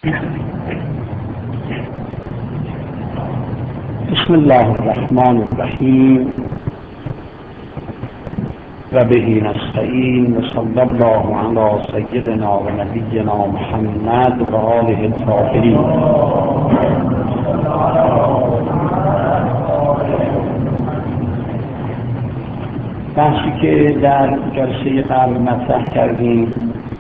بسم الله الرحمن الرحیم و به نستعین و صلی الله علی سیدنا و نبینا محمد و آله الطاهرین. بحثی که در جلسه قبل مطرح کردیم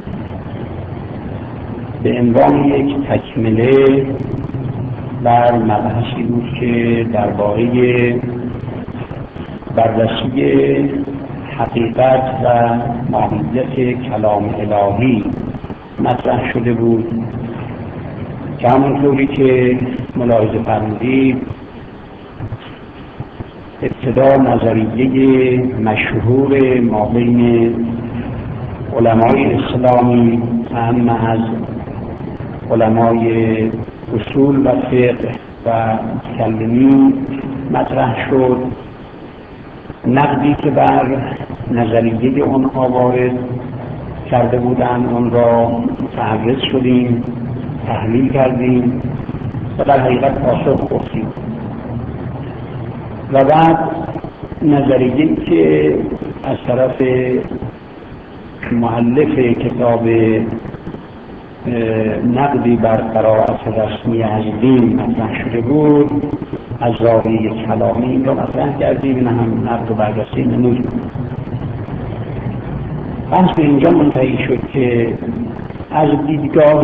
به عنوان یک تکمله بر مبحثی بود که درباره بررسی حقیقت و ماهیت کلام الهی مطرح شده بود که همونطوری که ملاحظه فرمودید ابتدا نظریه مشهور ما بین علمای اسلامی اهم از علمای اصول و فقه و متکلمین مطرح شد. نقدی که بر نظریه آنها وارد کرده بودند اون را متعرض شدیم، تحلیل کردیم و در حقیقت پاسخ گفتیم. و بعد نظریه‌ای که از طرف مؤلف کتاب نقدی بر قرائت رسمی از دین مطرح شده بود از زاویه کلامی این را مطرح کردیم. این هم نقد و بررسی نمودیم. بحث به اینجا منتهی شد که از دیدگاه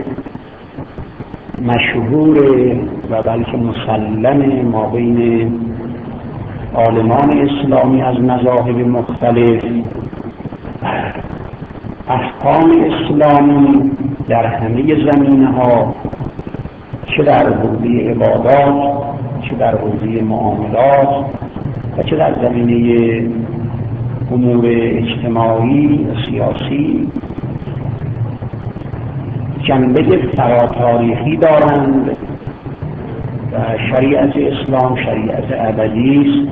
مشهور و بلکه مسلم ما بین عالمان اسلامی از مذاهب مختلف، احکام اسلامی در همه زمینه‌ها، چه در حوزه عبادات، چه در حوزه معاملات و چه در زمینه امور اجتماعی و سیاسی، جنبه فراتاریخی دارند و شریعت اسلام شریعت ابدی است،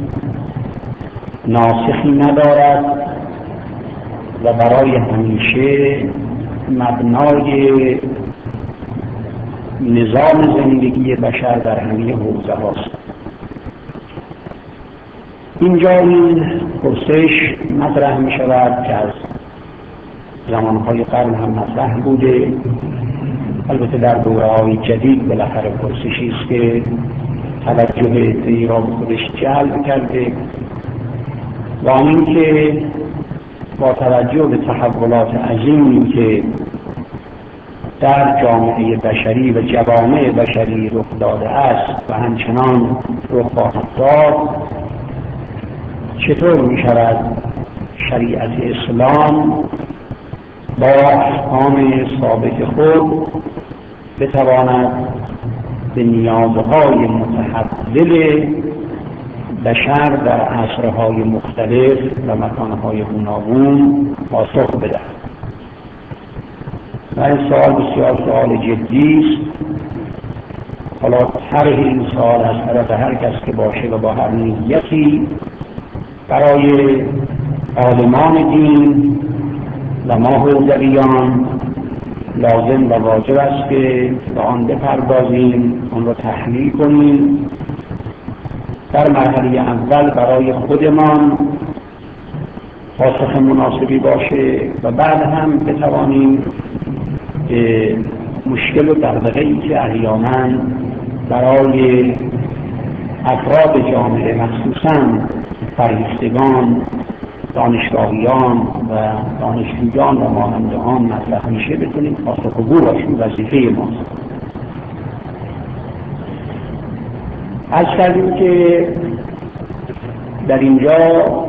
ناسخی ندارد و برای همیشه مبنای نظام زندگی بشر در همه حوزه هاست. اینجا این پرسش مطرح می شود که از زمانهای قبل هم مطرح بوده، البته در دوره‌های جدید بالاخره پرسشی است که توجه عده‌ای را به خودش جلب کرده و آن که با توجه به تحولات عظیمی که در جامعه بشری و جوامع بشری رخ داده است و همچنان رخ خواهد داد، چطور می شود شریعت اسلام با احکام ثابت خود بتواند به نیازهای متحول بشر در عصرهای مختلف و مکانهای گوناگون پاسخ بدهد. و این سوال بسیار سوال جدی است. حالا طرح این سوال از طرف هر کس که باشه و با هر نیتی برای عالمان دین و ما حوزویان لازم و واجب است که به آن بپردازیم، آن را تحلیل کنیم. در مرحله اول برای خودمان پاسخ مناسبی باشه و بعد هم بتوانیم به مشکل و دغدغه‌ای که احیانا برای افراد جامعه مخصوصاً فرهیختگان، دانشگاهیان و دانشجویان و مانند آن مطرح میشه بتونیم پاسخگو باشیم. وظیفه ماست. عرض کردیم که در اینجا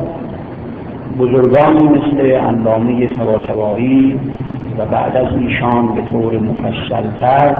بزرگانی مثل علامه طباطبایی و بعد از ایشان به طور مفصل‌تر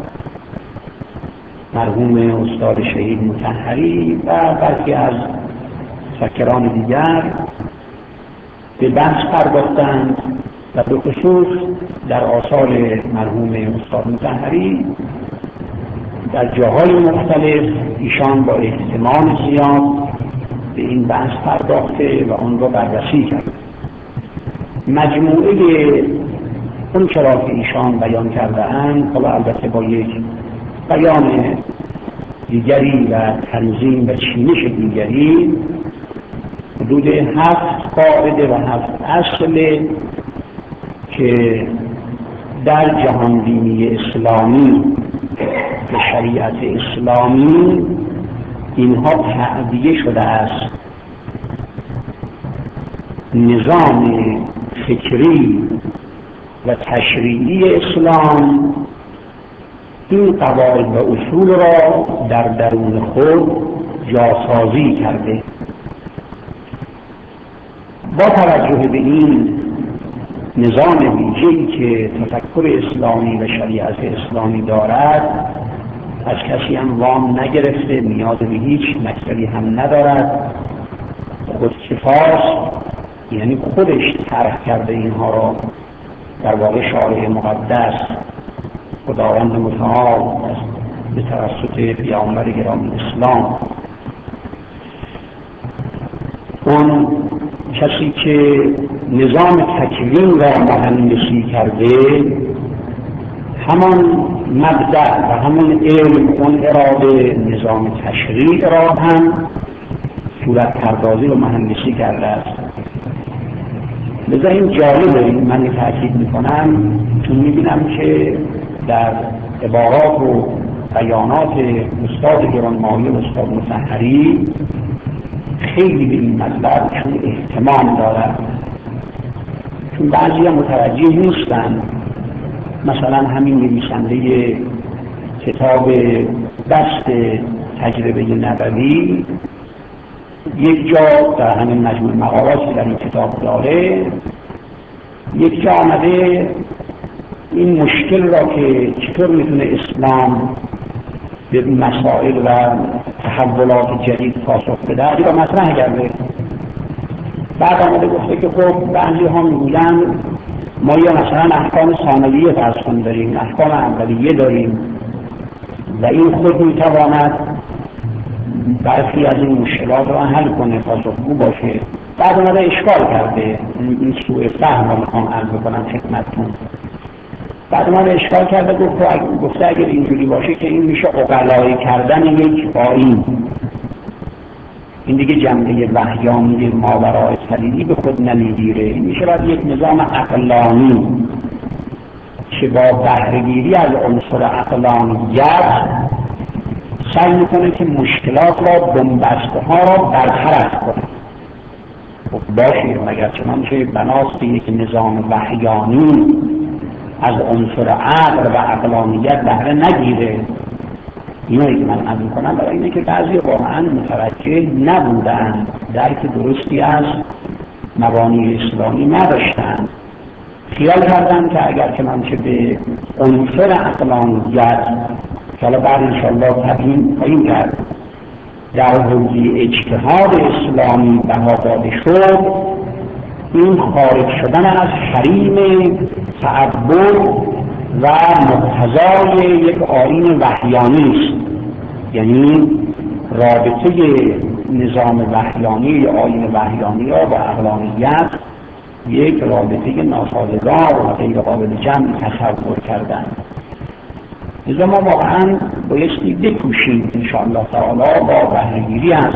مرحوم استاد شهید مطهری و برخی از فکران دیگر به بحث پرداختند و به خصوص در آثار مرحوم استاد مطهری در جاهای مختلف ایشان با اهتمام زیاد به این بحث پرداخته و آن را بررسی کرد. مجموعه اون چرا که ایشان بیان کرده اند، حالا البته با یک بیان دیگری و تنظیم و چینش دیگری، حدود 7 قاعده و 7 اصل که در جهانبینی اسلامی به شریعت اسلامی اینها تعبیه شده است. نظام فکری و تشریعی اسلام این قواعد و اصول را در درون خود جاسازی کرده. با توجه به این نظام ویژه‌ای که تفکر اسلامی و شریعت اسلامی دارد، از کسی هم وام نگرفته، نیاز به هیچ مکتبی هم ندارد، خودکفاست، یعنی خودش طرح کرده اینها را. در واقع شارع مقدس خداوند متعال به توسط پیامبر گرامی اسلام، اون کسی که نظام تکوین را مهندسی کرده، همان مبدأ و همان علم، اون اراده، نظام تشریع را هم صورت پردازی و مهندسی کرده است. لذا این جالبه، من تأکید میکنم چون میبینم که در عبارات و بیانات استاد گرانمایه و استاد مطهری خیلی به این مطلب چون اهتمام دارد، چون بعضی هم متوجه نیستن. مثلا همین نویسنده کتاب دست تجربه نبوی یک جا در همین مجموع مقالاتی که در این کتاب داره، یک جا آمده این مشکل را که چطور میتونه اسلام به مسائل و تحولات جدید پاسخ بده را مطرح کرده. بعد آمده گفته که خب بعضی ها میگویند ما یا مثلا احکام ثانویه فرض کن داریم، احکام اولیه داریم و این خود میتواند برخی از این مشکلات را حل کنه، پاسخگو باشه. بعد آمده اشکال کرده، این سوء فهم را میخوام عرض بکنم خدمتتون. بعد آمده اشکال کرده، گفته اگر اینجوری باشه که این میشه عقلایی کردن یک آیین، این دیگه جنبه وحیانی ماورای صلیبی به خود نمیگیره، این میشه باید یک نظام عقلانی که با بهره‌گیری از عنصر عقلانیت سعی میکنه که مشکلات را، بنبسته ها را برطرف کنه. خب باشه، مگر چنانچه بناست یک نظام وحیانی از عنصر عقل و عقلانیت بهره نگیره. اینایی که من عرض میکنم برای اینه که بعضی واقعا متوجه نبودن، درک درستی از مبانی اسلامی نداشتن، خیال کردن که اگر که من چه به عنصر عقلانیت که حالا بعد انشاءالله تبیین خواهیم کرد در حوزه اجتهاد اسلامی بها داده شد، این خارج شدن از حریم تعبد و مقتضای یک آیین وحیانی است. یعنی رابطه نظام وحیانی یا آیین وحیانی را با عقلانیت یک رابطه ناسازگار و غیر قابل جمع تصور کردن. لذا ما واقعا بایستی بکوشیم انشاءالله تعالی با بهره‌گیری از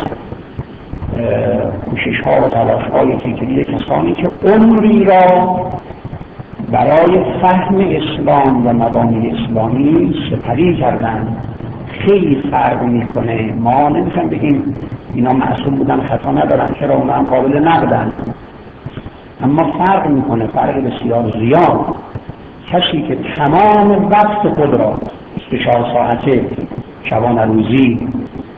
کوشش ها و تلاش های فکری کسانی که عمری را برای فهم اسلام و مبانی اسلامی سپری کردن. خیلی فرق میکنه. ما نمیشم بگیم اینا معصوم بودن خطا ندارن، چرا اونا هم قابل نقدن، اما فرق میکنه، فرق بسیار زیاد. کسی که تمام وقت خود را 24 ساعته شبانه روزی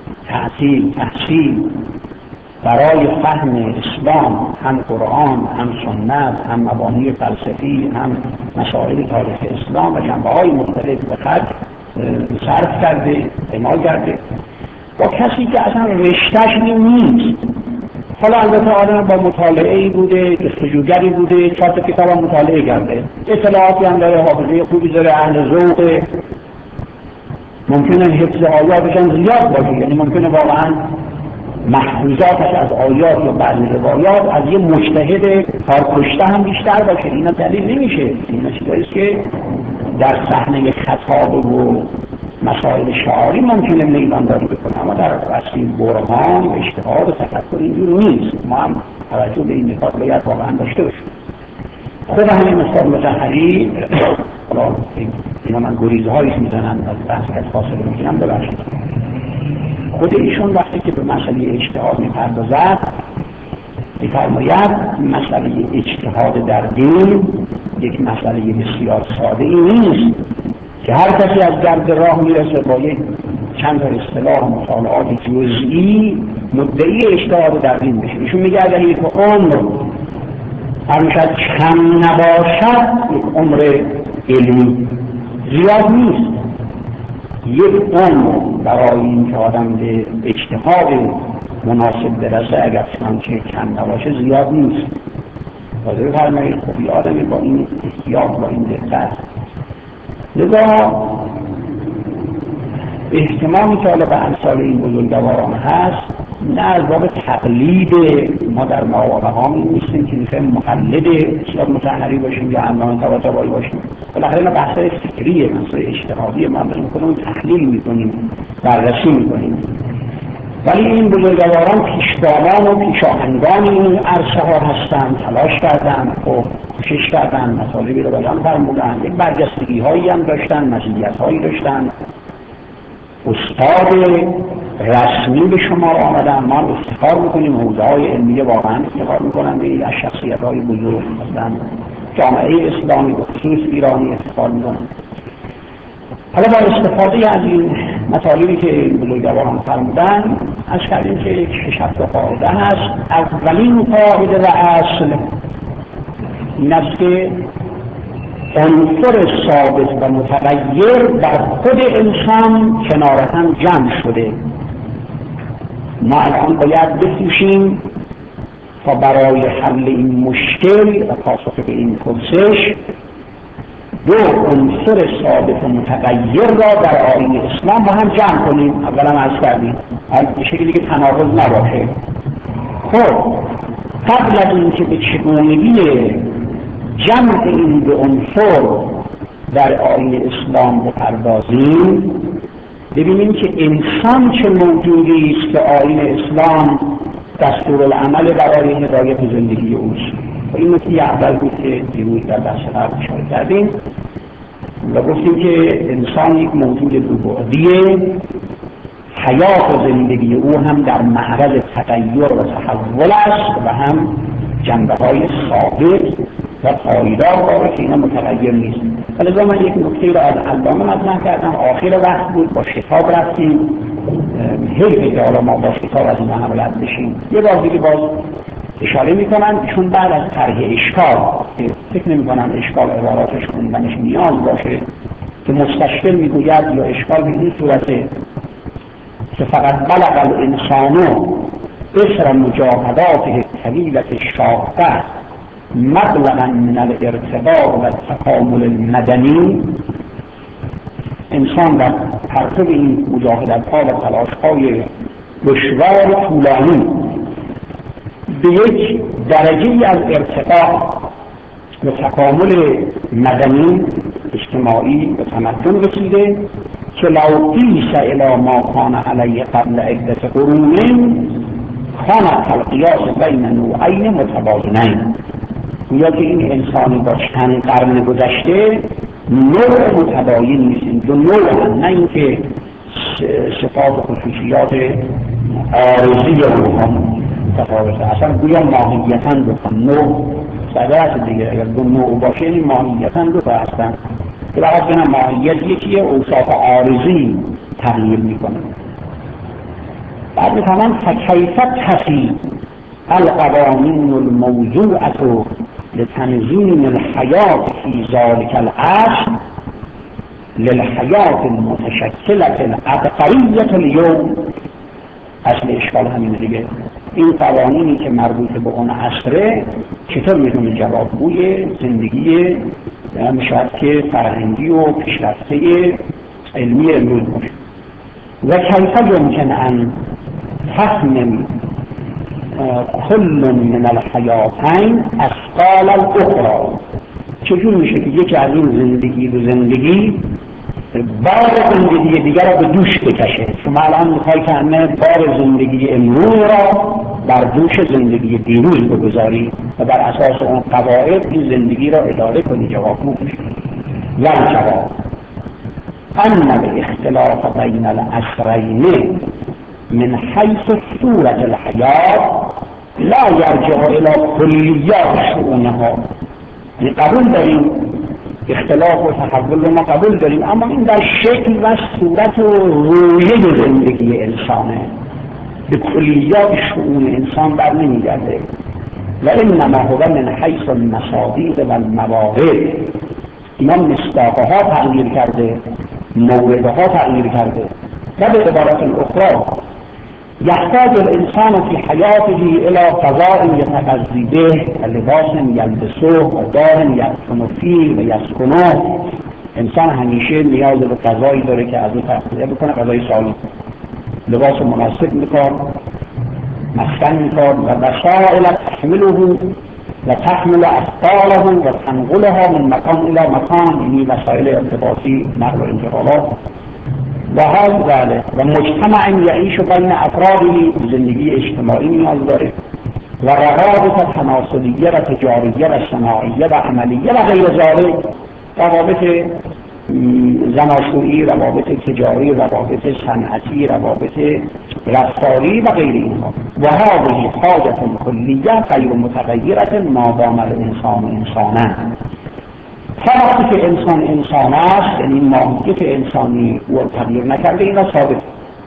تحصیل برای فهم اسلام، هم قرآن، هم سنت، هم مبانی فلسفی، هم مسائل تاریخ اسلام و جنبه‌های مختلف به خط صرف کرده، اعمال کرده، با کسی که اصلا رشته‌اش نیست. حالا البته آدم با مطالعه‌ای بوده، جستجوگری بوده، 4 تا کتاب هم مطالعه کرده، اطلاعاتی هم داره، حافظه خوبی داره، اهل ذوق، ممکنه حفظ آیاتش هم زیاد باشه، یعنی ممکنه واقعا محفوظاتش از آیات یا بعضی روایات از یه مجتهد کارکشته هم بیشتر باشه. اینا دلیل نمیشه. اینا چیزایی که در صحنه خطاب و مسائل شعاری ممکنه میدانداری بکنه، اما در اصل برهان و اجتهاد و تفکر اینجور نیست. ما هم توجه به این نکات باید واقعا داشته باشیم. خود همین مثال مطهری، حالا اینا من گریزهایی میزنم از بحث که فاصله میگیرم، ببخشید. خود ایشون وقتی که به مسئله اجتهاد میپردازد میفرماید مسئله اجتهاد در دین یک مسئله بسیار ساده ای نیست که هر کسی از گرد راه میرسه با یک چند تا اصطلاح و مطالعات جزئی مدعی اجتهاد در دین بشه. ایشون میگه اگر یک عمر هرمشد کم نباشد، یک عمر علمی زیاد نیست. یک عمر برای این که آدم به اجتهاد مناسب برسه اگر چنانچه کم نباشه زیاد نیست. حاضر فرمایید خب آدمی با این احتیاط با این دقت، لذا احتمالی که حالا به امثال این بزرگواران هست نه از باب تقلید ما در مواقع نیستیم که میخوایم مقلد استاد مطهری باشیم یا علامه طباطبایی باشیم. بالاخره اینا بحث‌های فکریه، مسائل اجتهادی ما خودمون تحلیل میکنیم، بررسی میکنیم. ولی این بزرگواران پیشگامان و پیشاهنگان این عرصه ها هستند، تلاش کردند و کوشش کردند، مطالبی رو بیان فرمودند، یک برجستگی هایی هم داشتند، مزیت هایی داشتند. استاد رسمی به شما آمدن، ما افتخار میکنیم، حوزه های علمیه واقعا افتخار میکنن به از شخصیت های بزرگ مثلا جامعه اسلامی و خصوص ایرانی افتخار میکنن. حالا با استفاده از این مطالبی که بزرگواران فرمودن از کردیم که یک 6-7 قاعده هست. اولین قاعده و اصل این است که عنصر ثابت و متغیر در خود انسان کنار هم جمع شده. ما الان باید بکوشیم تا برای حل این مشکل و پاسخ به این پرسش دو عنصر ثابت و متغیر را در آیین اسلام با هم جمع کنیم. اولا عرض کردیم به شکلی که تناقض نباشه. خب قبل از اینکه به چگونگی جمع این دو عنصر در آیین اسلام بپردازیم، ببینیم که انسان چه موجودی است که آیین اسلام دستورالعمل برای هدایت زندگی اوست. و این نکته اول بود که دیروز در بحث قبل اشاره کردیم و گفتیم که انسان یک موجود دوبعدیه، حیات زندگی او هم در معرض تغییر و تحول است و هم جنبه‌های ثابت و پایدار داره که اینا متغیر نیست. لذا من یک نکته را از علامه مطرح کردم، آخر وقت بود، با شتاب رفتیم. حیفه که حالا ما با شتاب از این حملت بشیم. یه بار دیگه باز اشاره میکنم، چون بعد از طرح اشکال که فکر نمیکنم اشکال عباراتش خوندنش نیاز باشه که مستشکل میگوید یا اشکال به این صورته که فقط بلغ الانسان اسر مجاهداته طویلة الشاقة مبلغا من الارتقاء و تکامل المدنی. انسان در پرتو این مجاهدت‌ها و تلاش‌های دشوار طولانی به یک درجه از ارتقاء و تکامل مدنی اجتماعی و تمدن رسیده که لو قیس الی ما کان علیه قبل عدة قرون کان القیاس بین نوعین متباینین. گویا که این انسانی با چند قرن گذشته نوع متباین نیست، دو نوع، نه اینکه صفات و خصوصیات عارضی روحان متفاوته، اصلا گویا ماهیتاً دو نوع صدرت دیگه. اگر دو نوع باشه این ماهیتاً دو تا هستن که باید بینم ماهیت یکیه، اوصاف عارضی تغییر میکنه. بعد میتونم فکیفت تفی القوانین الموضوعة لتنظیم الحیات فی ذلک العصر للحیات المتشکلة العبقریة اليوم. اصل اشکال همین دیگه، این قوانینی که مربوط به اون عصره چطور میتونه جوابگوی زندگی میشود که فرهنگی و پیشرفته علمی امروز باشه. و کیف یمکن ان تحمل کل من الحیاتین اثقال الاخری. چجور میشه که یکی از این زندگی به زندگی بار زندگی دیگر را به دوش بکشه؟ شما الان میخوای که همه بار زندگی امروز را بر دوش زندگی دیروز بگذاری و بر اساس اون قواعد این زندگی را اداره کنی. جواب میشه والجواب ان الاختلاف بین العصرین من حیث صورت الحیات لا یرجع الى کلیات شؤونها. یعنی قبول داریم اختلاف و تحول رو ما قبول داریم، اما این در شکل و صورت و رویه زندگی انسانه، به کلیات شؤون انسان بر نمیگرده. و انما هو من حیث المصادیق و الموارد. اینا مصداقها تغییر کرده، موردها تغییر کرده. و به عبارت الاخرى يحتاج الإنسان في حياته إلى غذاء يتغذى به ولباس يلبسه ودار يسكن فيه ويسكنه. انسان همیشه نیاز به غذایی داره که از اون تغذیه بکنه، غذای سالم، لباس مناسب میکن، مسکن میکن و وسائل تحمله و تحمل اثقاله و تنقلها من مکان الى مکان، یعنی وسایل ارتباطی، نقل و انتقالات و حال ذلك. و مجتمع یعیش بین افرادی، زندگی اجتماعی نیاز داره، و روابط تناسلیه و تجاریه و صناعیه و عملیه و غیر ذلك، روابط زناشویی، روابط تجاری، روابط صنعتی، روابط رفتاری و غیر اینها. و هذه حاجة کلیه غیر متغیرة ما دام الانسان انسانا. تا وقتی که انسان انسان است، یعنی ماهیت انسانی و تغییر نکرده، اینا ثابت.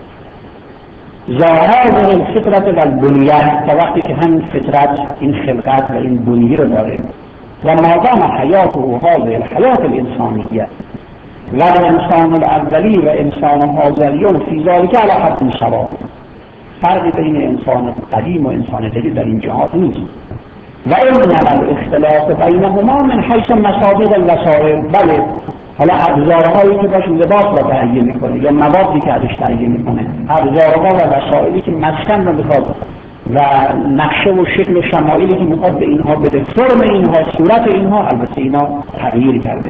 ظاهر الفطرت و البنیه، تا وقتی که هم فطرت این خلقت و این بنیه رو داره. و مادام حیات و هذه الحیات الانسانیه و الانسان الاولی و انسان حاضریون فی ذلک علی حد سواء. فرقی بین انسان قدیم و انسان جدید در این جهات نیست. و انما الاختلاف بینهما من حیث مصادیق الوسائل. بله، حالا ابزارهایی که باش لباس را تهیه میکنه یا موادی که ازش تهیه میکنه، ابزارها و وسایلی که مسکن را میخواد و نقشه و شکل و شمایلی که میخواد به اینها بده، فرم اینها، صورت اینها، البته اینا تغییر کرده.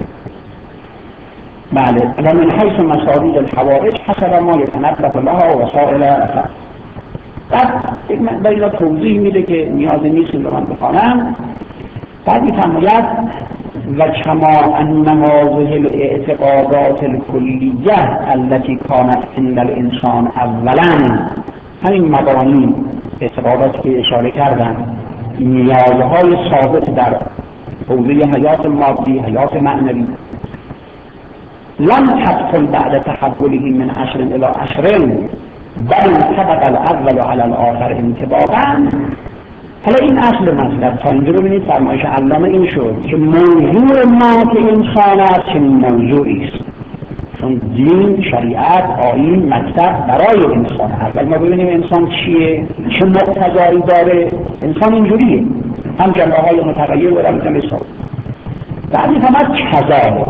بله، و من حیث مصادیق الحوائج حسب ما یتنبه لها وسائل رفع. بعد اینا توضیح میده که نیاز نیست رو من بخوانم. بعد میفرماید و کما ان هذه الاعتقادات الکلیه التي كانت عند الانسان اولا، همین مبانی اعتقاداتی که اشاره کردن، نیازهای ثابت در حوزه حیات مادی، حیات معنوی، لم تبطل بعد تحوله من عصر الى عصر بل طبق الاول على الاخر انطباقا. حالا این اصل مطلب تا اینجا ببینید فرمایش علامه این شد که موضوع ما که انسان است چنین موضوعی است، چون دین، شریعت، آیین، مکتب برای انسان هست. اول ما ببینیم انسان چیه، چه مقتضایی داره. انسان اینجوریه، هم جنبه های متغیر دارن، هم ثابت. بعدی فقط کذالک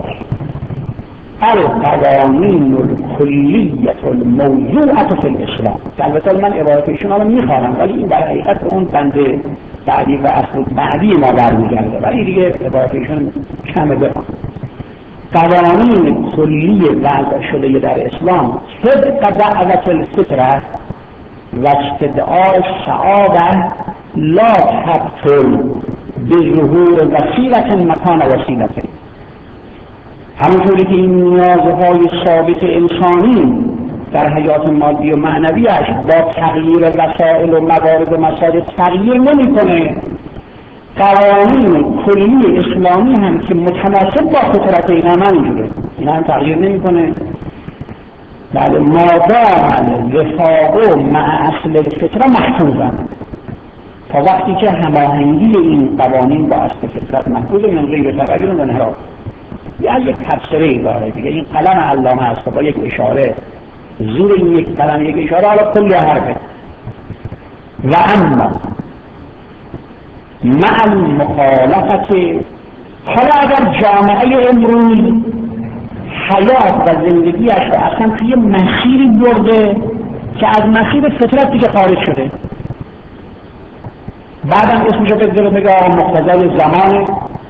القوانین الکلیة الموضوعة فی الاسلام. البته من عبارتشون رو میخوانم، ولی این در حقیقت اون بند بعدی و اصل بعدی ما برمیگرده، ولی دیگه عبارتشون کمه بخوام. قوانین کلی وضع شده در اسلام طبق دعوت الفطره و استدعاء السعاده لا تبطل بظهور وسیلة مکان وسیلة. همونطوری که این نیازهای ثابت انسانی در حیات مادی و معنویش با تغییر وسائل و موارد و مصادیق تغییر نمی‌کنه، قوانین کلی اسلامی هم که متناسب با فطرت این هم همینجوره، این هم تغییر نمی‌کنه. بله، مادام وفاق مع اصل فطره محفوظن، تا وقتی که هماهنگی این قوانین با اصل فطرت محفوظه، من غیر تغییر و انحراف. یک تفسیری داره دیگه، این قلم علامه است با یک اشاره، زیر این یک قلم یک اشاره، حالا کل حرفه. و اما مع المخالفت، حالا اگر جامعه امروز حیات و زندگیش رو اصلا توی مسیری برده که از مسیر فطرت دیگه خارج شده. بعدم اسمشو بگذاره بگه مقتضای زمانه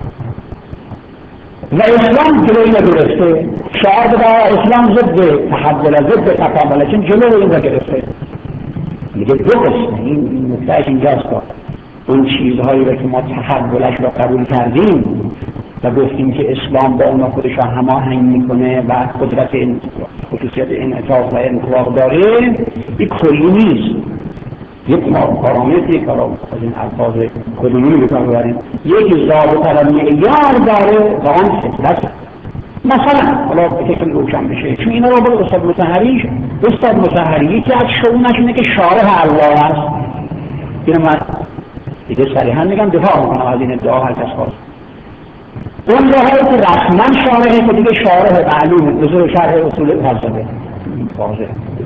و اسلام جلوی نگرفته، شعار بده اسلام ضد تحول، ضد تکامل، چون جلوی این نگرفته. میگه دو قسمه، این نکتهش اینجاست. اون چیزهایی رو که ما تحولش رو قبول کردیم و گفتیم که اسلام با اونا خودش رو هماهنگ میکنه و قدرت خصوصیت انعطاف و انطباق داره، این کلی نیست. یک پارامتر، یک از این الفاظ کدومی رو بکنیم، یک ضابطه و معیار داره و آن فطرت. مثلا حالا بکن روشن بشه، چون اینا رو با استاد مطهری یکی از شؤونش اینه که شارح الله هست. اینو من دیگه صریحا میگم، دفاع میکنم از این ادعا هر کس خواست. اون جاهایی که رسما شارحه که دیگه شارح معلوم بزرگ شرح اصول فلسفه واضحه.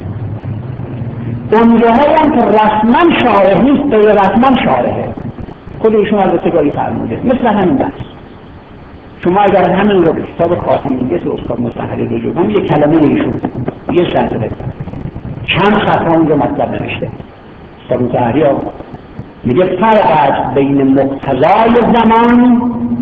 اون جاهایی هم که رسما شارح نیست، غیر رسما شارحه، خودشون از اتگاهی فرموده. مثل همین بحث شما اگر همین رو به کتاب خاتمیت استاد مطهری رجوع کنید، یک کلمه ایشون یه شرطه چند خطا اونجا مطلب نوشته. استاد مطهری میگه فرق است بین مقتضای زمان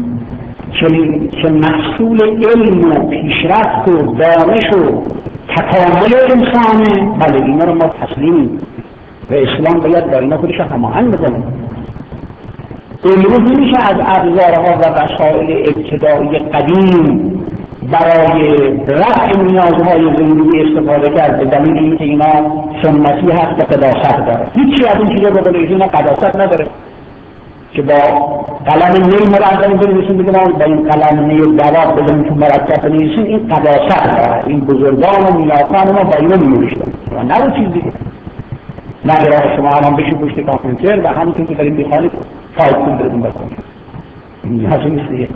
که محصول علم و پیشرفت و دانش و تکامل انسانه، بله اینا رو ما تسلیمیم و اسلام باید با اینا خودش هماهنگ بکنه. امروز نمیشه از ابزارها و وسایل ابتدایی قدیم برای رفع نیازهای زندگی استفاده کرد به دلیل اینکه اینا سنتی هست و قداست داره. هیچی از این چیزا به قول ایشون قداست نداره که با قلم نی مرتب بنویسیم، بگیم با این قلم نی دواب بزنیم تو مرتب بنویسیم، این قداست داره. این بزرگان و میلافان ما با اینا می‌نوشتن و نه اون چیز دیگه. نه شما الان بشید پشت کامپیوتر و همونطور که داریم می‌خوانید تایپ کنید بکنید. این حاصل نیست دیگه.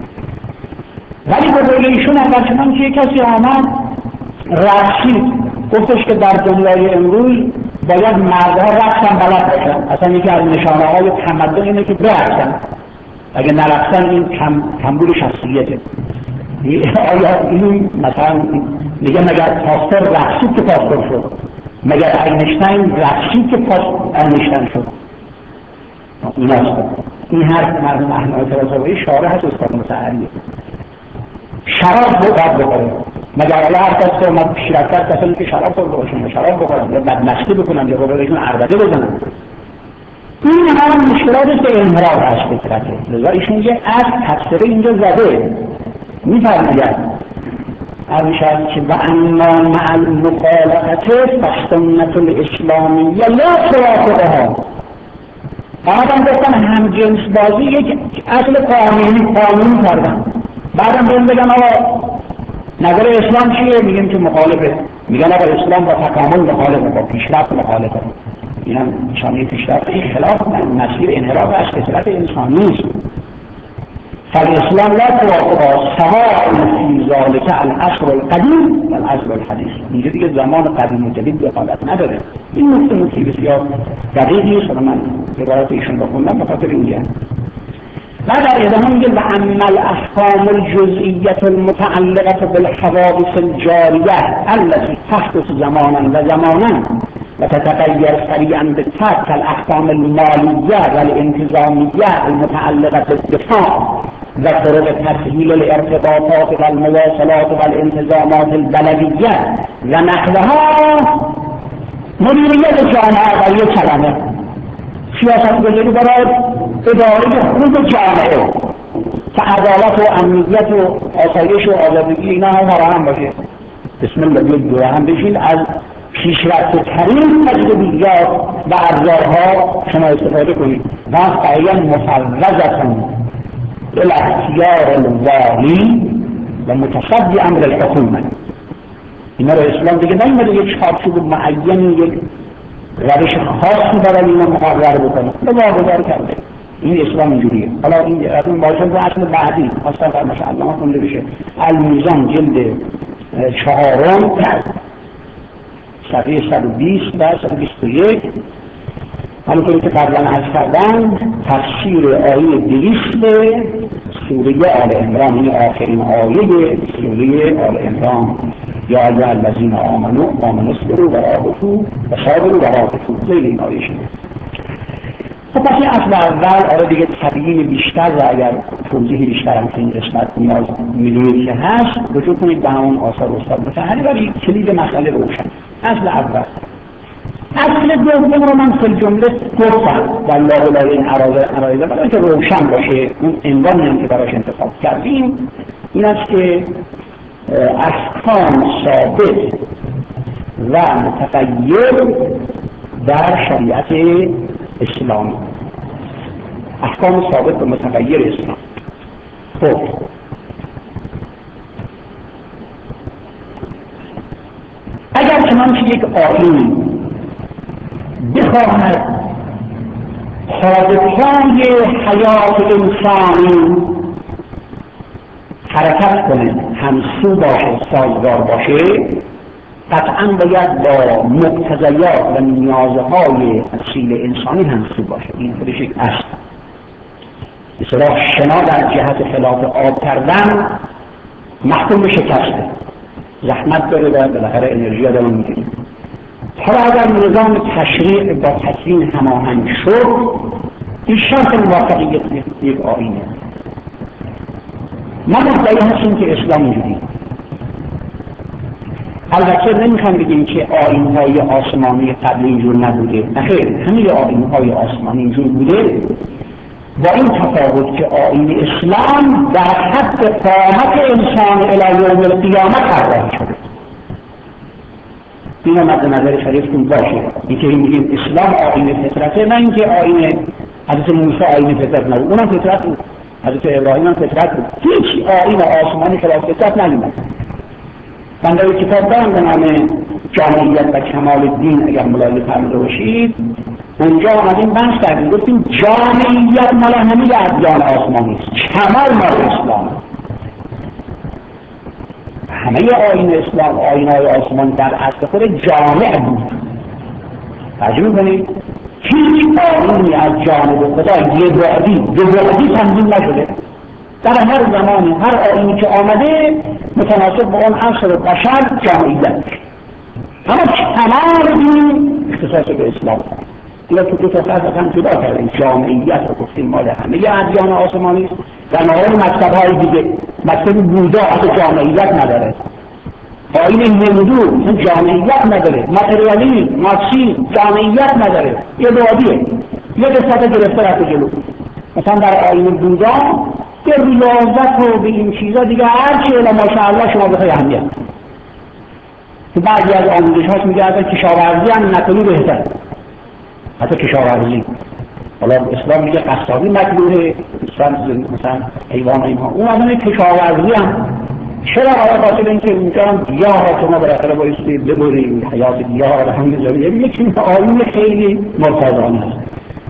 ولی به قول ایشون اگر چنان که کسی آمد رقصید گفتش که در دنیای امروز باید مردها رقصن بلد باشن، اصلا یکی از نشانه‌های تمدن اینه که برقصن، اگه نرقصن این کمبود شخصیته. آیا این مثلا میگه مگر پاستر رقصید که پاستر شد، مگر اینشتین رقصید که اینشتین شد؟ این است. این حرف مرحوم احمد فلسفی شارح هست استاد مطهری. شراب باید بخوره، مگر الله هر کس که اومد پیشرفت کسانی که شراب خورده باشن شراب بخورن یا بدمستی بکنن یا بابایشون عربده بزنن. این هم مشکلات که انحراف هست فطرته. لذا ایشون یه از تفسیر اینجا زده میفرماید همیشه که و اما مع المخالفت فالسنة الاسلامیه لا توافقها. آمدن گفتن هم جنس بازی یک اصل قانونی کردن، بعدم بهم بگن آقا نظر اسلام چیه؟ میگیم که مخالفه. میگن آقا اسلام با تکامل مخالفه، با پیشرفت مخالفه. این هم نشانه پیشرفت خلاف مسیر انحراف از فطرت انسانی است. فالاسلام لا توافق سواء فی ذلک العصر القدیم و العصر الحدیث. اینجا دیگه زمان قدیم و جدید دخالت نداره. این نکته بسیار دقیقی است. من روایت ایشون رو خوندم به خاطر اینجا. بعد در ادامه میگه و اما الاحکام الجزئیه المتعلقه بالحوادث الجاریه التي تحدث زمانا و زمانا و تتغیر سریعا بالترک كالاحکام المالیه و الانتظامیه المتعلقه بالدفاع و طرق تسهیل الارتباطات و المواصلات و الانتظامات البلدیه و نحوها. مدیریت جامعه و یک کلمه سیاست گذاری برای اداره خوب جامعه که عدالت و امنیت و آسایش و آزادگی اینا هم فراهم باشه. بسم الله بیاید دور هم بشین از پیشرفته ترین تجربیات و ابزارها شما استفاده کنید و فعلا مفوضتون الى اختیار الوالی و متصدی امر الحکومه. اینا رو اسلام دیگه نمیده یک چارچوب معینی، یک روش خاصی برای اینا مقرر بکنه، به واگذار کرده. این اسلام اینجوریه. حالا این از اون باشه به اصل بعدی اصلا در مشاهده خونده بشه المیزان جلد 4 صفحه 120 و 121. همونطوری که قبلا عرض کردم تفسیر آیه 200 سوره آل عمران، این آخرین آیه سوره آل عمران یا ایها الذین آمنوا اصبروا ورابطوا وصابروا ورابطوا غیر این آیه شده. خب پس این اصل اول آره دیگه تبیین بیشتر و اگر توضیح بیشتر هم که این قسمت نیاز می‌دونید که هست رجوع کنید به همون آثار استاد مطهری، ولی کلید مسئله روشن. اصل اول. اصل دوم رو من فی جمله گفتم والله لا این عرایض برای که روشن باشه اون عنوانی هم که براش انتخاب کردیم این است که احکام ثابت و متغیر در شریعت اسلامی. احکام ثابت و متغیر اسلام. خب اگر چنانچه یک آیین بخواهد حادثه‌های حیات انسانی حرکت کنه، همسو باشه، سازگار باشه، قطعاً باید با مقتضیات و نیازهای اصیل انسانی همسو باشه. این خودش یک اصل. مثلا شنا در جهت خلاف آب کردن محکوم به شکسته، زحمت داره و بالاخره انرژی آدم میگیره. حالا اگر نظام تشریع با تکوین هماهنگ شد، این شرط موافقیت یک آیینه. ما مدعی هستیم که اسلام اینجوری. البته نمیخوام بگیم که آیین‌های آسمانی قبل اینجور نبوده. نخیر، همه آیین‌های آسمانی اینجور بوده، با این تفاوت که آیین اسلام در حد قامت انسان الی یوم القیامه طراحی شده. اینو مد نظر شریفتون باشه. اینکه میگیم اسلام آیین فطرته، نه اینکه آیین حضرت موسی آیین فطرت نبود، اونم فطرت بود. حضرت ابراهیم هم فطرت بود. هیچ آیین آسمانی خلاف فطرت نمیاد. من در کتاب دارم به نام جامعیت و کمال دین، اگر ملاحظه فرموده باشید، اونجا آمدیم بحث کردیم، گفتیم جامعیت مال همه ادیان آسمانی است، کمال مال اسلام. همه آیین اسلام، آیین‌های آسمان در اصل خود جامع بود. ترجمه کنید هیچ آیینی از جانب خدا دو بعدی تنظیم نشده. در هر زمانی هر آیینی که آمده متناسب با اون عصر بشر جامعیت. اما کمال دین اختصاص به اسلام. اینا تو دو تا فرق هم جدا کردیم. جامعیت رو گفتیم مال همه ادیان آسمانی است. در مورد مکتب‌های دیگه، مکتب بودا اصلا جامعیت نداره. آیین هندو جامعیت نداره. ماتریالیسم، مارکسیسم جامعیت نداره. یه دوادیه. یه قسمت گرفته رفته جلو. مثلا در آیین بودا به ریاضت و به این چیزا دیگه هرچی الا ماشاءالله شما بخوای اهمیت. تو بعضی از آموزش‌هاش میگه اصلا کشاورزی هم نکنی بهتر. حتی کشاورزی. حالا اسلام میگه قصابی مکروهه، مثلا حیوان اینها. اون آدم کشاورزی هم چرا آیا خاطر اینکه اونجا هم گیاه را شما بالاخره بایستی ببری، حیات گیاه را هم بذاری. یکی آیین خیلی مرتضانه است.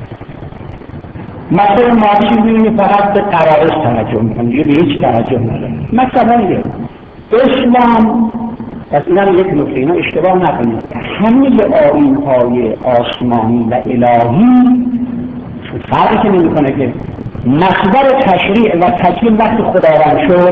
مثلا مارکسیسم می‌بینی فقط به قرائز توجه می‌کنه، دیگه به هیچ توجه نداره. مثلا میگه اسلام، پس این هم یک نکته، اینا اشتباه نکنید، همه آیین‌های آسمانی و الهی فرقی که نمی‌کنه که مصدر تشریع و تکوین وقتی خداوند شد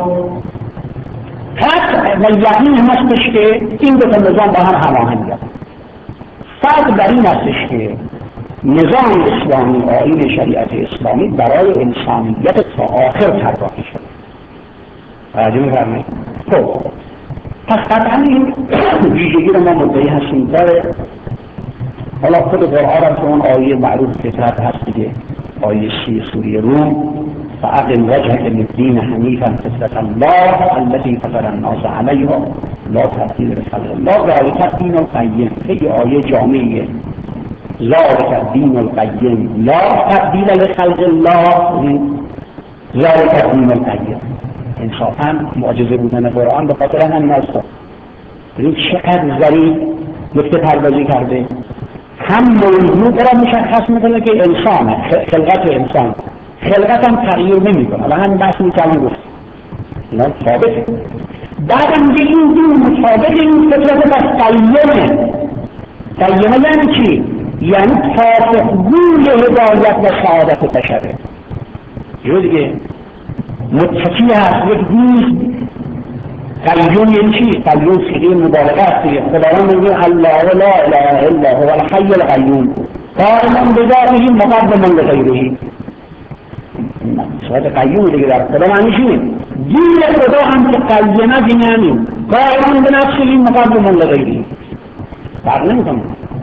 قطع و یقین هستش که این دو تا نظام با هم هماهنگند. فرق در این هستش که نظام اسلامی، آیین شریعت اسلامی برای انسانیت تا آخر طراحی شده. توجه می‌فرمایید؟ خب پس قطعا این ویژگی رو ما مدعی هستیم داره. حالا خود قرآن هم که اون آیه معروف فطرت هست دیگه، آیه 30 سوره روم، فأقم وجهک للدین حنیفا فطرة الله التي فطر الناس علیها لا تبدیل لخلق الله ذلک الدین القیم. خیلی آیه جامعیه. ذلك الدین القیم لا تبدیل لخلق الله ذلك الدین القیم. انصافاً معجزه بودن قرآن به خاطر همین است. این چقدر ظریف نکته پردازی کرده. هم موضوع را مشخص میکنه که انسانه، خلقت انسان، خلقت هم تغییر نمیکنه. الان همین بحث میکنم گفت اینا ثابته. بعد میگه این دین مطابق این فطرت بس قیمه. قیمه یعنی چی؟ یعنی پاسخگوی هدایت و سعادت بشره. یه دیگه متکی هست، یک دین قیوم یعنی چی؟ قیوم صیغه مبالغه است دیگه. خداوند میگه الله لا اله الا هو الحی القیوم قائم بذاته مقدم لغیره. صفت قیوم دیگه در خدا معنیش اینه. دین خدا هم که قیمه دینه همین قائم به نفسه مقدم لغیره. فرق نمیکنه.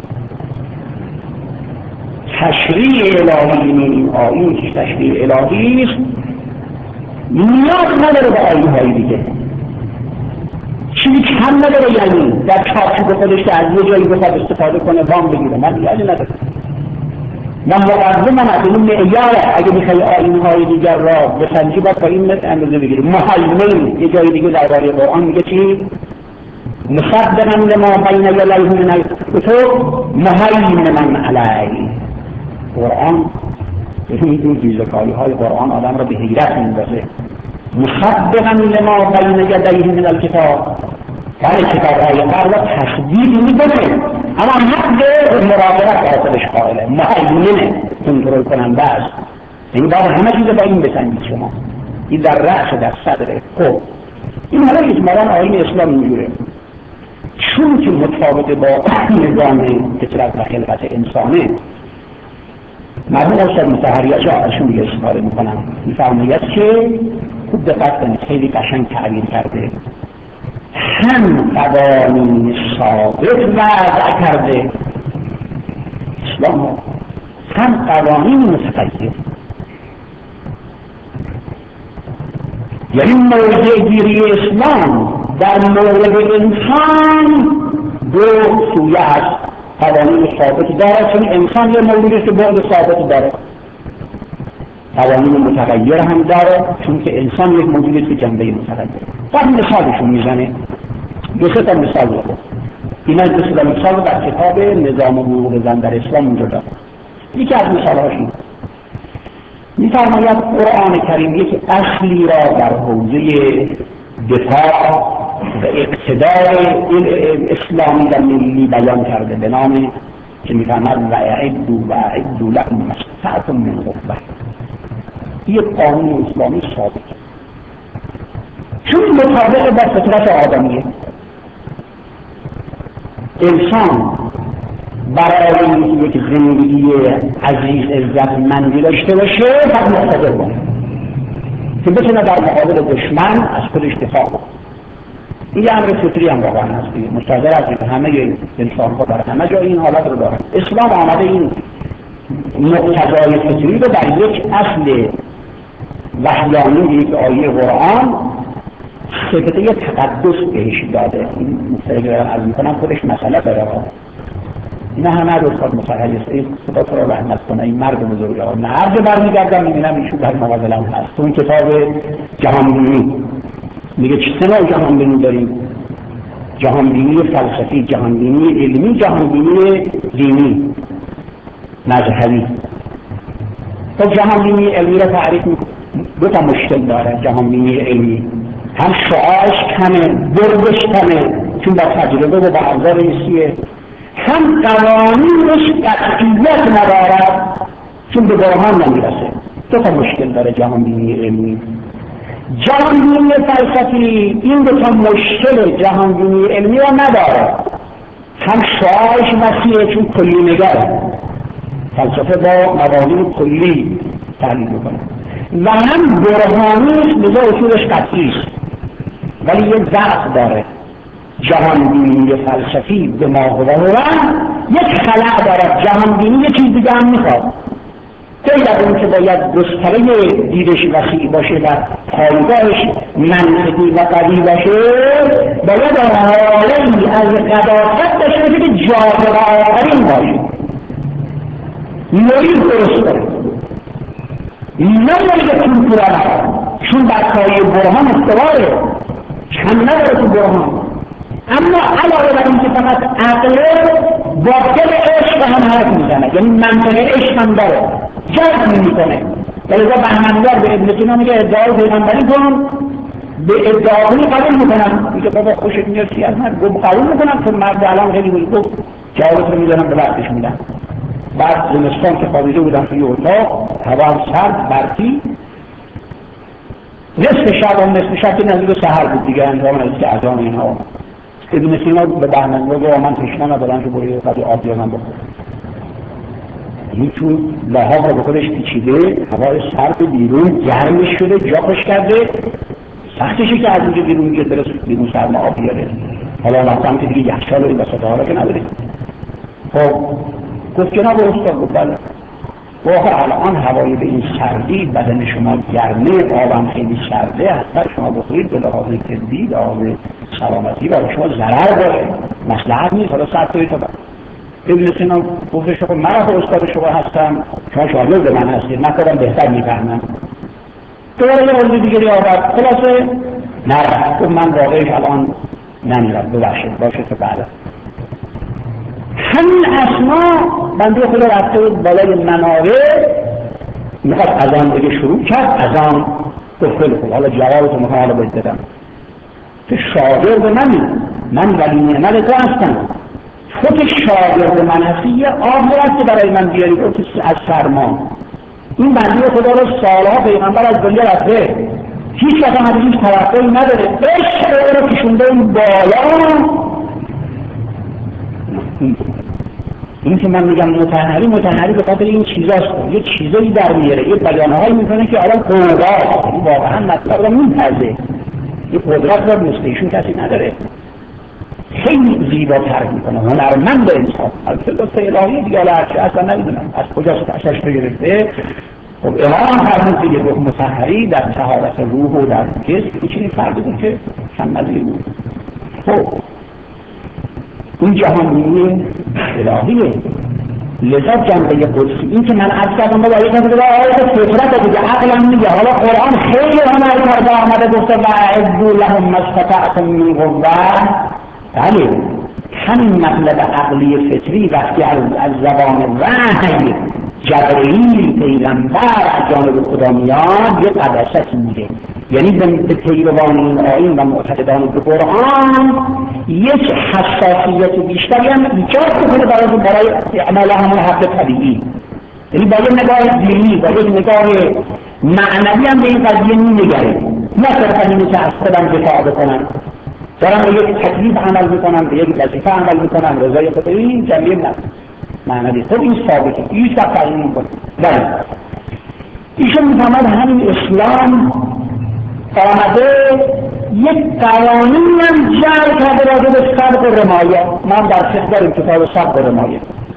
تشریع الهی این آیین که تشریع الهی است نیاز نداره به آیین های دیگه. چیزی کم نداره، یعنی در چارچوب خودش که از یه جایی بخواد استفاده کنه وام بگیره، من نیازی نداره. من مقدم از این معیاره. اگه میخوای آیین‌های دیگر را بسنجی باید با این اندازه بگیری. مهیمن یه جای دیگه درباره قرآن میگه چی؟ مصدقا لما بین یدیه من الکتب مهیمنا علیه. قرآن این جزئیات‌های قرآن آدم را به حیرت میندازه. مصدقا لما بین یدیه من الکتاب، یعنی کتاب‌های قبل تصدیق میکنه اما حق مراقبت خودش قائله، مهیمنه، کنترل کننده است. این باید همه چیز با این بسنجید شما. این در رأس در صدره. خب این حالا اجمالاً آیین اسلام اینجوره، چون که مطابق با نظام فطرت و خلقت انسانه. مرحوم استاد مطهری اشون استفاده میکنن، میفرماید که خوب دقت کنید، خیلی قشنگ تعبیر کرده. هم قوانین ثابت وضع کرده اسلام، هم قوانین متغیر. یعنی موضع گیری اسلام در مورد انسان دو سویه هست. قوانین ثابت داره، چون انسان یه موضوعی که بعد ثابت داره. قوانین متغیر هم داره، چون که انسان یک موضوعی که جنبه متغیر. بعد مثالشون میزنه، دو سه تا مثال بده. اینا دو سه تا مثال در کتاب نظام حقوق زن در اسلام اونجا داره. یکی از مثالهاشون میفرماید قرآن کریم یک اصلی را در حوزه دفاع و اقتدار اسلامی و ملی بیان کرده به نام که میفرماید و اعدوا لهم ما استطعتم من قوة. یک قانون اسلامی ثابت چون مطابق با فطرت آدمیه. انسان برای یک زندگی عزیز عزتمندی داشته باشه باید مقتدر باشه که بتونه در مقابل دشمن از خودش دفاع کنه. این امر فطری هم واقعا هست، مستحضر از که همه انسان‌ها در همه جای این حالت رو دارن. اسلام آمده این مقتضای فطری رو در یک اصل وحیانی، یک آیه قرآن صفته تقدس بهش داده. این مستقیما عرض میکنم خودش مسئله داره. اینا همه رو استاد مطهری است، خدا تو رو رحمت کنه. این مرد بزرگ ها نه هر جا برمیگردم میبینم ایشون در مقابل هم هست. اون کتاب جهانبینی میگه چه نوع جهانبینی داریم؟ جهانبینی فلسفی، جهانبینی علمی، جهانبینی دینی مذهبی. خب جهانبینی علمی را تعریف میکنه، دو تا مشکل داره جهانبینی علمی. هم شعاعش کمه، بردش کمه چون با تجربه و با ابزار حسیه، هم قوانینش قطعیت ندارد چون به برهان نمیرسه. دو تا مشکل داره جهانبینی علمی. جهانبینی فلسفی این دو تا مشکل جهانبینی علمی را نداره. هم شعاعش وسیعه چون کلی نگره، فلسفه با مبانی کلی تحلیل میکنه، و هم برهانیش لذا اصولش قطعی است ولی یک ضعف داره. جهانبینی فلسفی به ما هو یک خلأ داره. جهانبینی یک چیز دیگه هم میخواد، غیر از اون که باید گستره دیدش وسیع باشه و پایگاهش منطقی و قوی باشه، باید حاله‌ای از قداست داشته باشه که جاذبه آفرین باشه، نوعی درست کنه، نه نوعی کنترل، چون بر پایه برهان استواره، کم نداره تو برهان. اما علاوه بر اینکه فقط عقل با دل عشق هم حرف میزنه، یعنی منطق عشق هم داره، جذب میکنه. ولی با بهمنگار به ابن سینا میگه ادعای پیغمبری کن، به ادعایی قبول میکنم. میگه بابا خوشت میاد چی از من؟ گفت قبول میکنم، چون مرد الان خیلی بود. گفت جوابت رو میزنم به وقتش میدم. بعد زمستان که خوابیده بودم توی اتاق، هوا هم سرد برفی، نصف شب که نزدیک سحر بود دیگه، انجام از که اذان اینها ابن سینا به بهمن‌ها گفت من تشنه ندارم که برای قدر آب بیارم بخورم. این تو لحاف رو به خودش پیچیده، هوای سرد بیرون گرمش شده، جا خوش کرده، سختشه که از اینجا بیرون میگه برس بیرون سرما آب بیاره. حالا مثلا که دیگه یخچال این وسط حالا که نداره. خب گفت جناب استاد، گفت بله. واقعا الان هوای به این سردی بدن شما گرمه، آبم خیلی سرده، حتی شما بخورید به لحاظ طبی، لحاظ سلامتی برای شما ضرر داره، مصلحت نیست. حالا سرد کنید تا بعد. ابن سینا گفتش خب من استاد شما هستم، شما شاگرد من هستید، من خودم بهتر میفهمم. دوباره یه موضوع دیگری آورد، خلاصه نرفت. گفت من واقعش الان نمیرم، ببخشید باشه تا بعدا. همین اسنا بنده خدا رفته بود بالای مناره، میخواد اذان بگه شروع کرد. اذان گفت خیلی خوب، حالا جوابتو میخوام حالا بهت بدم. تو شاگرد منی، من ولی نعمت تو هستم. تو که شاگرد من هستی یه آب هست برای من بیاری گفت از سرما. این بنده خدا رو سالها پیغمبر از دنیا رفته، هیچ وقت هم هیچ توقعی نداره، عشق او رو کشونده این بالا. این که من میگم متحری به خاطر این چیزاست، یه چیزایی در میاره، یه بیانهایی میکنه که آدم قدرت واقعا مطلب رو میپذه، یه قدرت رو مثل ایشون کسی نداره، خیلی زیباتر میکنه، هنرمند انسان. البته دوست الهی دیگه هرچی اصلا نمیدونم از کجاست اشش بگرفته. خب امام فرمود دیگه گفت مطهری در طهارت روح و در جسم این چنین فردی بود که کم نظیر بود. خب این جهانی الهیه، لذا جنبه قدسی این که من عرض کردم با یک نظر آیت فطرت دیگه عقلم میگه. حالا قرآن خیلی هنر کرده آمده گفته و اعدوا لهم ما استطعتم من قوة. بله همین مطلب عقلی فطری وقتی از زبان وحی جبرئیل پیغمبر از جانب خدا میاد یه قدرتی میده، یعنی به پیروان این آیین و معتقدان به قرآن یک حساسیت بیشتری هم ایجاد کنه برای عمل همون حق طبیعی. یعنی با یه نگاه دینی، با یه نگاه معنوی هم به این قضیه می‌نگره، نه صرفاً اینه که از خودم دفاع بکنم، دارم به یک تکلیف عمل میکنم، به یک وظیفه عمل میکنم، رضای خدا. این جمعیه نه معنوی. خب این ثابته، هیچ وقت تغییر نمی‌کنه. ولی ایشون می‌فهمد همین اسلام آمده یک قوانینی هم جعل کرده راجع به صبر و رمایه. ما هم در فقه داریم کتاب صبر و رمایه،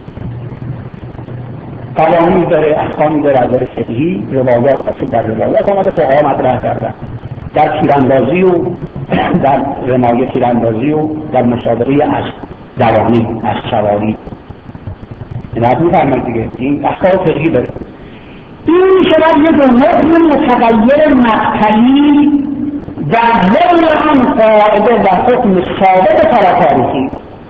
قوانینی داره، احکامی داره از نظر فقهی، روایات اصلا در روایات آمده فقها مطرح کردن در تیراندازی و در رمایه تیراندازی و در مسابقه از دوانی از سواری. این حد می‌فرماید دیگه، این احکام فقهی داره. این شود یک نظم متغیر مقتلی در ضمن آن قاعده و حکم ثابت فراتاریخی.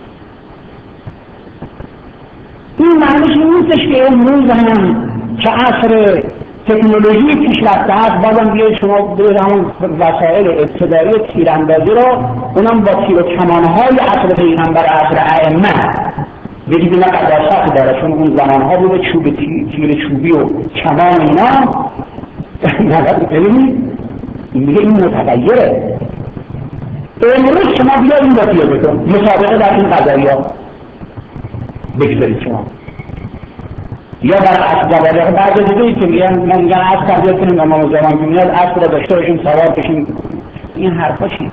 این معنیش نیستش که امروز هم که عصر تکنولوژی پیشرفته است بازم بیاید شما برید همون وسایل ابتدایی تیراندازی رو اونم با تیر و کمانهای عصر پیغمبر عصر ائمه بگید اینا قداست داره، چون اون زمانها بود تیر چوبی و کمان اینا نظر ببینید میگه این متغیره. امروز شما بیا این رو تیر بکن مسابقه در این قضایی ها بگذارید شما یا در اصل جوابه بعد دیگه که من میگن اصل تربیت کنیم امام زمان که میاد اصل رو داشته باشیم سوار بشیم، این حرفا چیه؟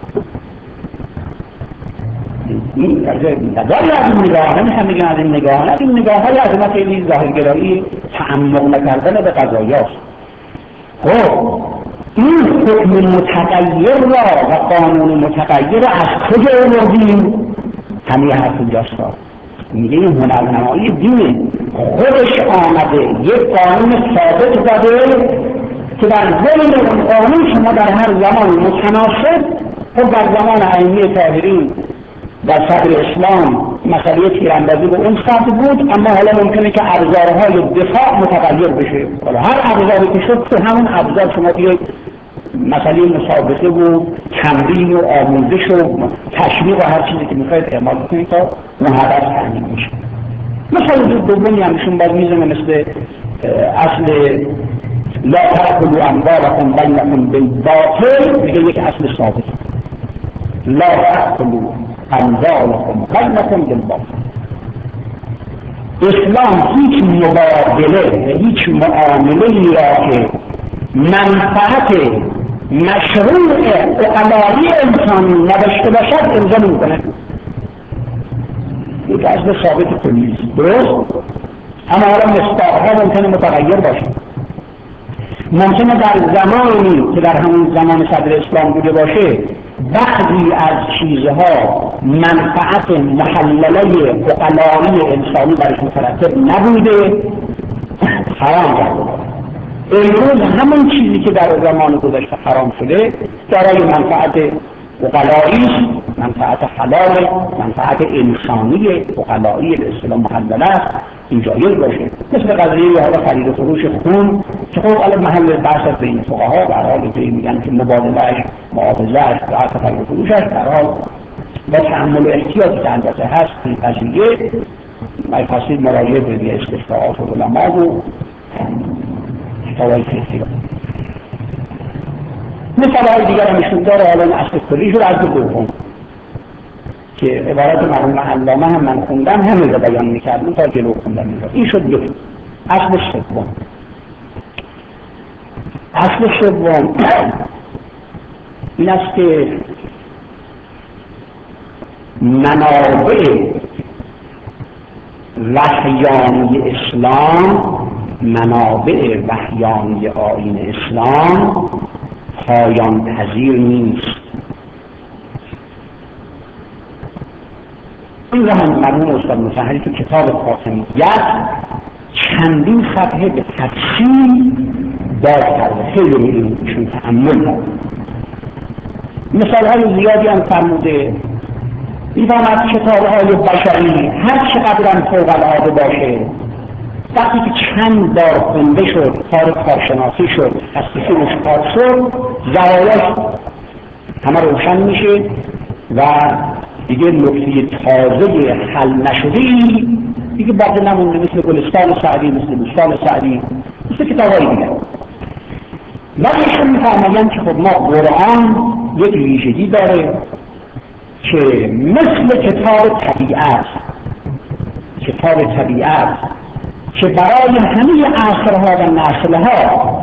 این نگاهی از این نگاه نمیشن میگن از این نگاه از این نگاه های از ما خیلی ظاهرگرایی تعمق نکردن به قضایی هاست. خب این حکم متغیر را و قانون متغیر را از کجا آوردیم؟ همین حرف اینجاست. میگه این هنرنمایی دینه، خودش آمده یک قانون ثابت داده که در ضمن اون قانون شما در هر زمان متناسب. خب در زمان ائمه طاهرین در صدر اسلام مسئله تیراندازی به اون سطح بود، اما حالا ممکنه که ابزارهای دفاع متغیر بشه. حالا هر ابزاری که شد تو همون ابزار شما بیاید مسئله مسابقه و تمرین و آموزش و تشویق و هر چیزی که میخواید اعمال بکنید تا اون هدف تامین میشه. مثلا دومی همشون باز میزنه مثل اصل لا تأكلوا اموالکم بینکم بالباطل، میگه یک اصل ثابت، لا تأکلوا اموالکم بینکم بالباطل. اسلام هیچ مبادله، هیچ معامله‌ای را که منفعت مشروع عقلایی انسانی نداشته باشد امضا نمی‌کنه. یک اصل ثابت کلی است، درست؟ اما حالا مصداق‌ها ممکنه متغیر باشه. ممکنه در زمانی که در همون زمان صدر اسلام بوده باشه بعضی از چیزها منفعت محلله عقلایی انسانی برش مترتب نبوده، حرام کرده. امروز همون چیزی که در زمان گذشته حرام شده دارای منفعت عقلایی است، منفعت حلال، منفعت انسانی عقلایی به اصطلاح محلله است، این جایز باشه. مثل قضیه حالا خرید و فروش خون که خب الان محل بحث است بین فقها، در حالی که میگن که مبادله‌اش، معاوضه‌اش، بحث خرید و فروشش در حال با تحمل احتیاطی که البته هست این قضیه مفصل مراجعه به استفتاءات علما و کتاب‌های فقهی. مثال‌های دیگر هم ایشون داره. حالا اصل کلیش رو از دوم که عبارت مرحوم علامه هم من خوندم همین رو بیان می‌کردم تا جلو خوندم این شد دو. اصل سوم، اصل سوم این است که منابع وحیانی اسلام، منابع وحیانی آیین اسلام پایان پذیر نیست. این رو هم مرحوم استاد مطهری تو کتاب خاتمیت چندین صفحه به تفصیل باز کرده، خیلی می‌شون تأمل کرده. مثال‌های زیادی هم فرموده. می‌فهمد کتاب‌های بشری هر چقدر هم فوق العاده باشه، وقتی که چند بار خونده شد، کار کارشناسی شد، خستگی روش کار شد، زوایاش همه روشن میشه و دیگه نکته تازه حل نشده‌ای دیگه باقی نمونده، مثل گلستان سعدی، مثل بستان سعدی، مثل کتاب‌های دیگه. ولیشون می‌فرمایند که خب ما قرآن یک ویژگی داره که مثل کتاب طبیعت، کتاب طبیعت که برای همه عصرها و نسلها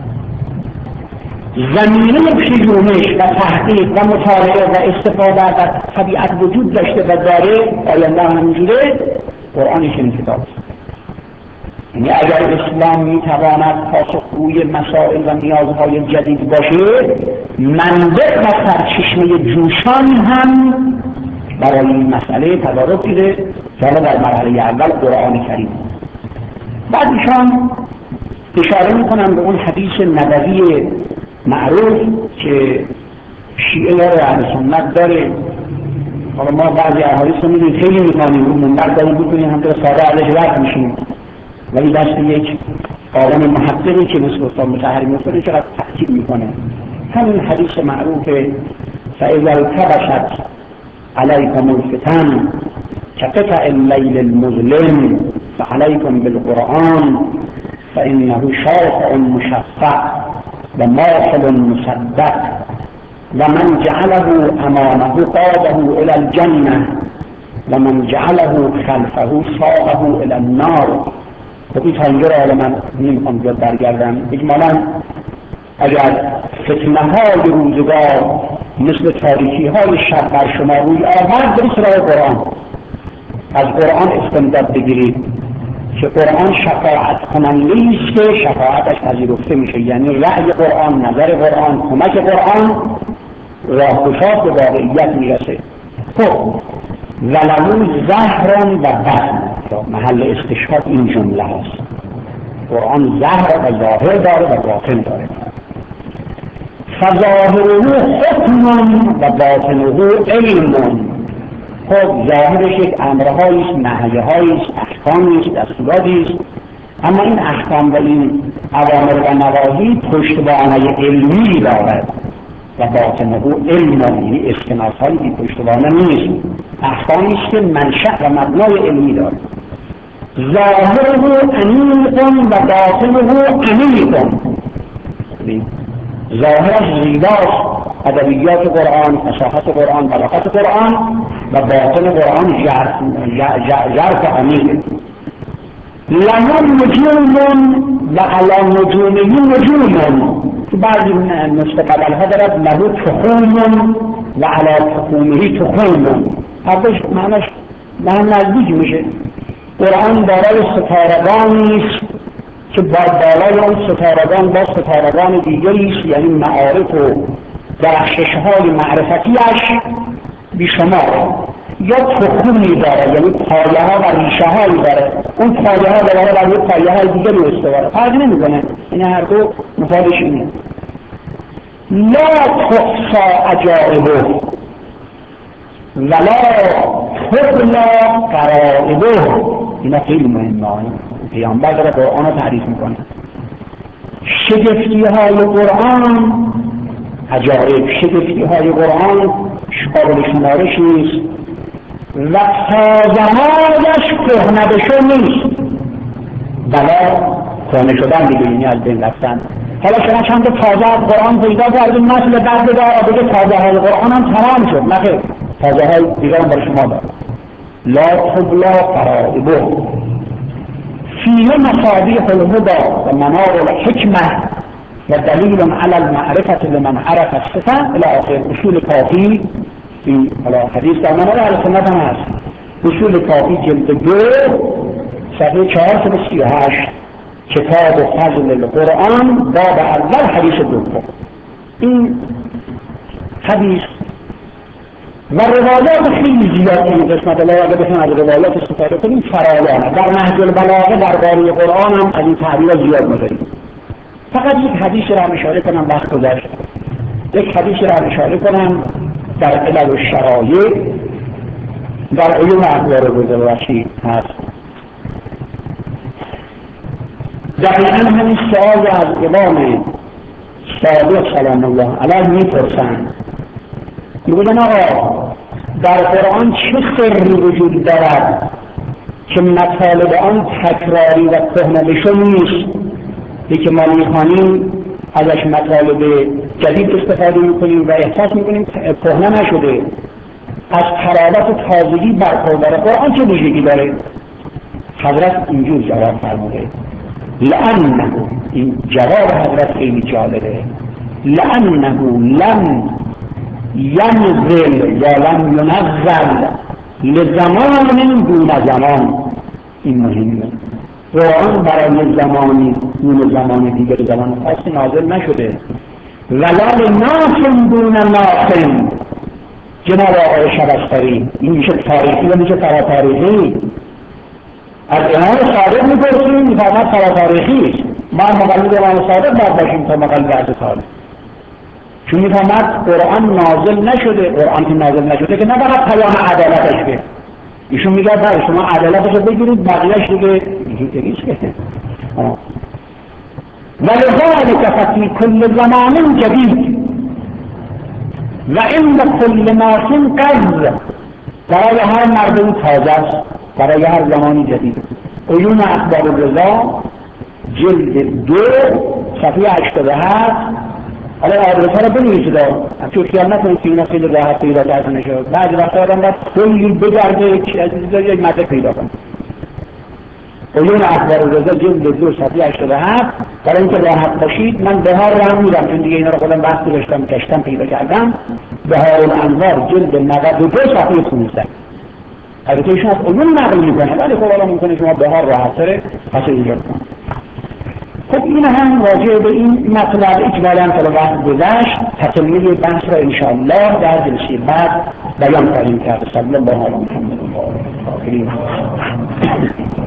زمینه پژوهش و تحقیق و مطالعه و استفاده از طبیعت وجود داشته و داره، آینده هم همینجوره، قرآن چنین کتاب است. یعنی اگر اسلام میتواند پاسخگوی مسائل و نیازهای جدید باشه، منبع و سرچشمه جوشان هم برای این مسئله تدارک دیده که حالا در مرحله اول قرآن کریم. بعد ایشان اشاره میکنن به اون حدیث نبوی معروف که شیعه داره، اهل سنت داره. حالا ما بعضی احادیث رو میدونیم خیلی میکنیم، اون منبر داریم بکنیم هم ساده ازش رد میشیم، ولی دست یک آدم محققی که مثل استاد مطهری میکنه چقدر تحقیق میکنه. همین حدیث معروف فاذا التبست علیکم الفتن كقطع الليل المظلم فعليكم بالقرآن فإنه شافع مشفع وماحل مصدق ومن جعله أمامه قاده إلى الجنة ومن جعله خلفه ساقه إلى النار. خب این تنجه را حالا من نمیخوام بیاد برگردم. اجمالا اگر فتنه های روزگار مثل تاریکی های شب بر شما روی آورد، برید سراغ قرآن، از قرآن استمداد بگیرید که قرآن شفاعت کننده است که شفاعتش پذیرفته میشه. یعنی رأی قرآن، نظر قرآن، کمک قرآن راهگشا به واقعیت میرسه. خب ولو زهر و بطن، محل استشهاد این جمله هست. قرآن زهر و ظاهر داره و باطن داره. فظاهره حکم و باطنه علم. خب ظاهرش یک امرهایی است، نهیهایی است، احکامی است، دستوراتی است، اما این احکام و این اوامر و نواهی پشتوانه علمی دارد و باطنه علم، یعنی اسکناس‌هایی که پشتوانه نیست، احکامی است که منشأ و مبنای علمی دارد. ظاهره عمیق و باطنه عمیق. میکنیم. ظاهرش زیباست، ادبیات قرآن، فصاحت قرآن، بلاغت قرآن، و باطن قرآن ژرف عمیق. لهم نجوم و علی نجومه نجوم، تو بعضی نسخه قبلها دارد له تخوم و علی تخومه تخوم، حرفش معنیش به هم نزدیک میشه. قرآن دارای ستارگانی است که بالای اون ستارگان با ستارگان دیگری است، یعنی معارف و درخشش‌های معرفتیش بیشمار. یا تخمی داره، یعنی پایه ها و ریشه هایی داره، اون پایه ها داره بر یک پایه های دیگه رو استواره فرق نمی کنه. این هر دو مفادش اینه. لا تحصى عجائبه ولا تبلى غرائبه. اینا خیلی مهمه. پیامبر داره قرآن رو تعریف میکنه. شگفتی های قرآن، عجایب، شگفتی های قرآن قابل شمارش نیست و تازه‌هایش کهنه بشو نیست. بلا کهنه شدن دیگه، یعنی از بین رفتن. حالا شما چند تا تازه از قرآن پیدا کردیم، مثل بعد دیگه تازه های قرآن هم تمام شد. نخیر، تازه های دیگه هم برای شما دار. لا تبلا فرائبه فیه مصابیح الهدى و منار الحکمه و دلیل علی المعرفة لمن عرف الصفة الى آخر. اصول کافی این حدیث در منار اهل سنت هم هست. اصول کافی جلد 2 صفحه 438، کتاب فضل القرآن، باب اول، حدیث دوم. این حدیث و روایات خیلی زیادی این قسمت الله اگه بخوایم از روایات استفاده کنیم فراوانه. در نهج البلاغه درباره قرآن هم از این تعبیرات زیاد می‌ذاریم. فقط یک حدیث را اشاره کنم، وقت گذشت. یک حدیث را اشاره کنم در علل الشرایع، در علوم اخبار گذشته هست. دقیقاً همین سوال از امام صادق سلام الله علیه می‌پرسند، میگن آقا در قرآن چه سری وجود دارد که مطالب آن تکراری و کهنه‌بشو نیست؟ که ما میخوانیم ازش مطالب جدید استفاده میکنیم و احساس میکنیم کهنه نشده. از تراوت و تازگی برخوردار قرآن چه ویژگی داره؟ حضرت اینجور جواب فرموده، لأنه، این جواب حضرت خیلی جالبه، لأنه لم ینزل یا لم ینزل لزمان دون زمان. این مهمه. قرآن برای زمانی دون زمان دیگر زمان خاصی نازل نشده. ولا ناسم دون ناسم. جناب آقای شبستری، این میشه تاریخی و میشه فراتاریخی. از امام صادق میپرسیم، میفرماد فراتاریخی. ما مقلد امام صادق باید باشیم تا مقلد عهد صالح، چون میفرماد قرآن نازل نشده. قرآن که نازل نشده که نباید پیام عدالتش که ایشون میگه برای شما عدالتش رو بگیرید، بقیهش دیگه نیست که. ولذلك ففي كل زمان جدید و عند كل ناس قذ. برای هر مردم تازه است، برای هر زمانی جدید. علوم اخبار الرضا جلد 2 صفحه 87. حالا آدرس ها رو بنویسید، همچون خیال نکنید که اینا خیلی راحت پیدا کردن شد. بعضی وقتا آدم باید خیلی بگرده یک مدرک پیدا کنه. علوم اخبار الرضا جلد 2 صفحه 87. برای اینکه راحت باشید من بهار رو هم میدم، چون دیگه اینا رو خودم وقت گذاشتم کشتم پیدا کردم. بهار الانوار جلد 92 صفحه 15. البته ایشون از علوم نقل میکنه، ولی خب حالا ممکنه شما بهار راحت تره پس اینجا کنید. خب این هم راجع به این مطلب اجمالاً تا وقت گذشت. تکمیل بحث را انشاءالله در جلسه بعد بیان خواهیم کرد. صلی الله علیه و سلم.